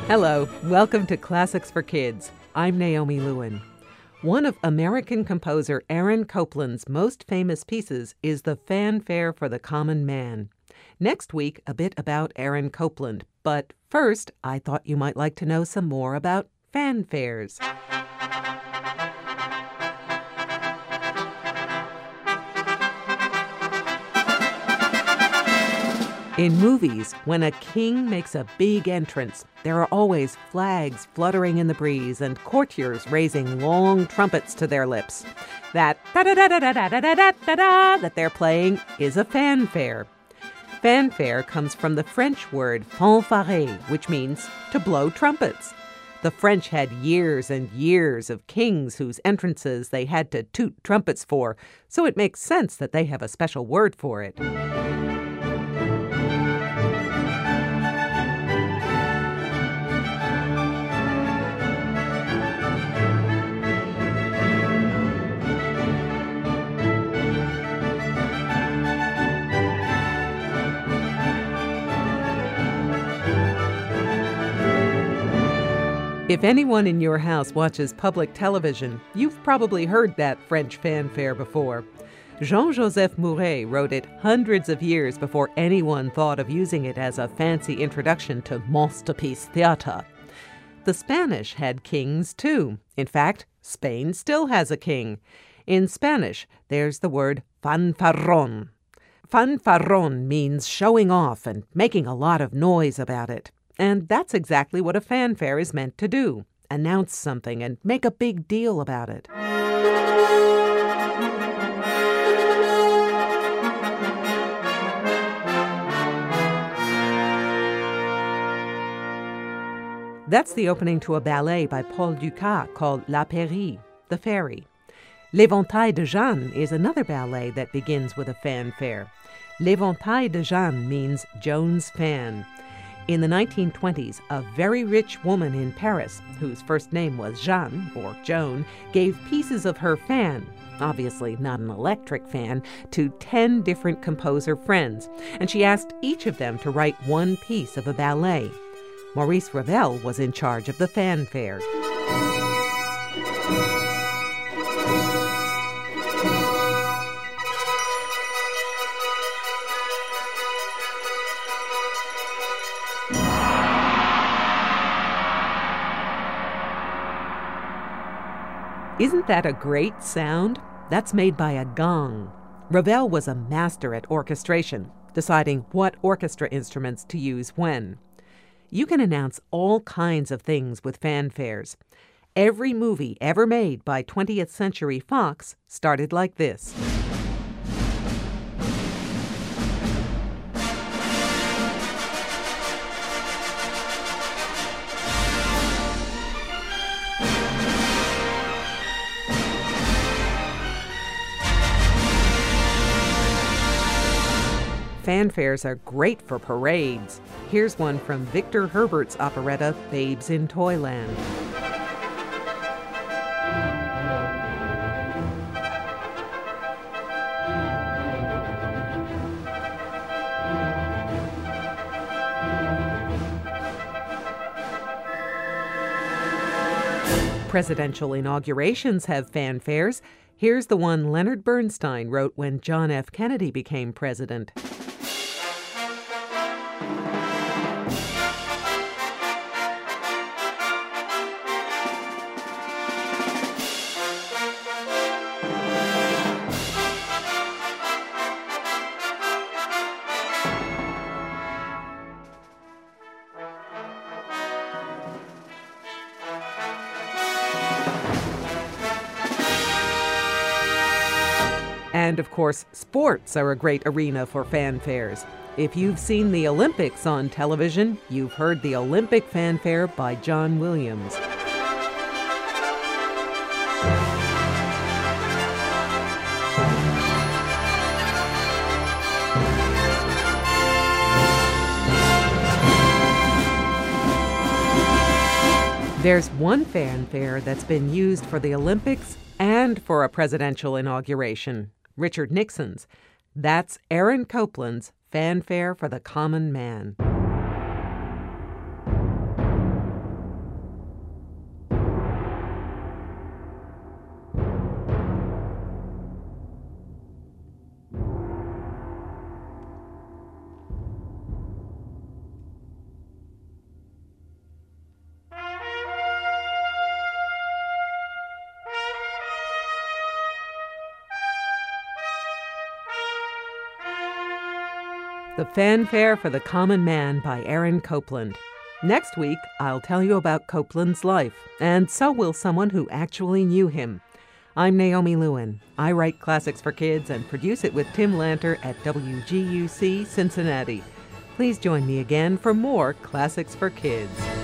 Hello, welcome to Classics for Kids. I'm Naomi Lewin. One of American composer Aaron Copland's most famous pieces is the Fanfare for the Common Man. Next week, a bit about Aaron Copland. But first, I thought you might like to know some more about fanfares. In movies, when a king makes a big entrance, there are always flags fluttering in the breeze and courtiers raising long trumpets to their lips. That da-da-da-da-da-da-da-da-da that they're playing is a fanfare. Fanfare comes from the French word fanfarer, which means to blow trumpets. The French had years and years of kings whose entrances they had to toot trumpets for, so it makes sense that they have a special word for it. If anyone in your house watches public television, you've probably heard that French fanfare before. Jean-Joseph Mouret wrote it hundreds of years before anyone thought of using it as a fancy introduction to Masterpiece Theatre. The Spanish had kings, too. In fact, Spain still has a king. In Spanish, there's the word fanfarrón. Fanfarrón means showing off and making a lot of noise about it. And that's exactly what a fanfare is meant to do. Announce something and make a big deal about it. That's the opening to a ballet by Paul Dukas called La Pairie, the Fairy. L'Éventail de Jeanne is another ballet that begins with a fanfare. L'Éventail de Jeanne means Joan's fan. In the 1920s, a very rich woman in Paris, whose first name was Jeanne, or Joan, gave pieces of her fan, obviously not an electric fan, to 10 different composer friends, and she asked each of them to write one piece of a ballet. Maurice Ravel was in charge of the fanfare. Isn't that a great sound? That's made by a gong. Ravel was a master at orchestration, deciding what orchestra instruments to use when. You can announce all kinds of things with fanfares. Every movie ever made by 20th Century Fox started like this. Fanfares are great for parades. Here's one from Victor Herbert's operetta, Babes in Toyland. Presidential inaugurations have fanfares. Here's the one Leonard Bernstein wrote when John F. Kennedy became president. And, of course, sports are a great arena for fanfares. If you've seen the Olympics on television, you've heard the Olympic fanfare by John Williams. There's one fanfare that's been used for the Olympics and for a presidential inauguration, Richard Nixon's. That's Aaron Copland's Fanfare for the Common Man. The Fanfare for the Common Man by Aaron Copland. Next week, I'll tell you about Copland's life, and so will someone who actually knew him. I'm Naomi Lewin. I write classics for kids and produce it with Tim Lanter at WGUC Cincinnati. Please join me again for more Classics for Kids.